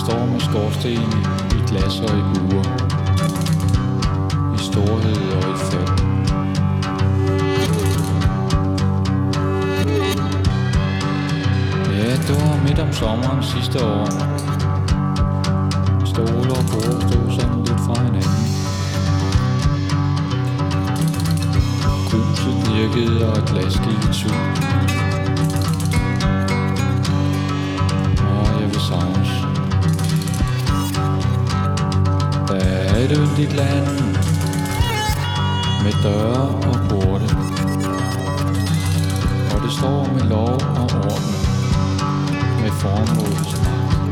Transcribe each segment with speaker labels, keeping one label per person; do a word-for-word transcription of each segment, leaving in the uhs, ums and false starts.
Speaker 1: står med skorsten i glas og i buer, i storhed og i fald. Ja, det var midt om sommeren sidste år. Stole og bord stod sådan lidt fra hinanden. Gruset virkede, og glas gik i tur. Og jeg vil savnes. Der er et yndigt land med døre og porte, og det står med lov og orden, med formålsmagt.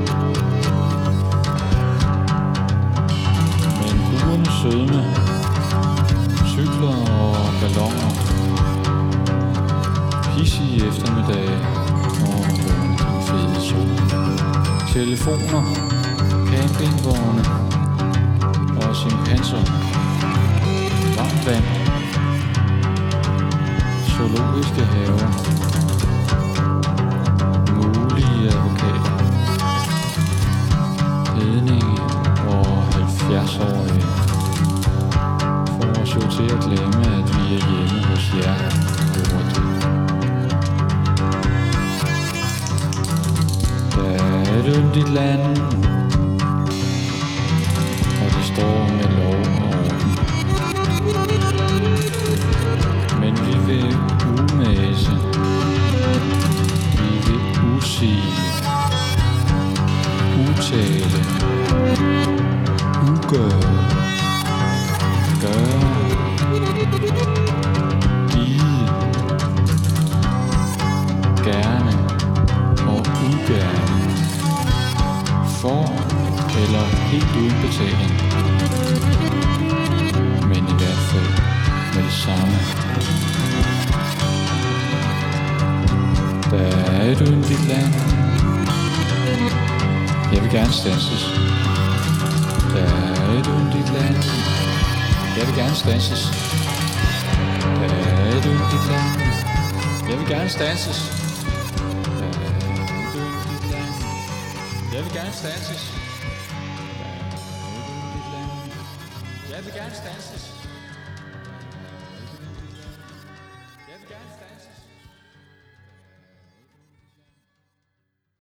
Speaker 1: Med en buerne sødme, cykler og balloner, hissige eftermiddage og vågne den fede sol. Telefoner, campingvogne og chimpanser, varmt vand, zoologiske haver, mulige advokater, hedninge og halvfjerds-årige får os jo til at glemme, at vi er hjemme hos jer, Jordi. Der er et yndigt land, og det står med lov og orden. Men vi vil umase, vi vil usige, utale, ugøre, gøre, give, gerne og ugerne, for eller helt uden betaling, men i hvert fald med det samme. Der er et yndigt land, jeg vil gerne standses. Der er et yndigt land, jeg vil gerne standses. Der er et yndigt land, jeg vil gerne standses. Der er et yndigt land, jeg vil gerne standses.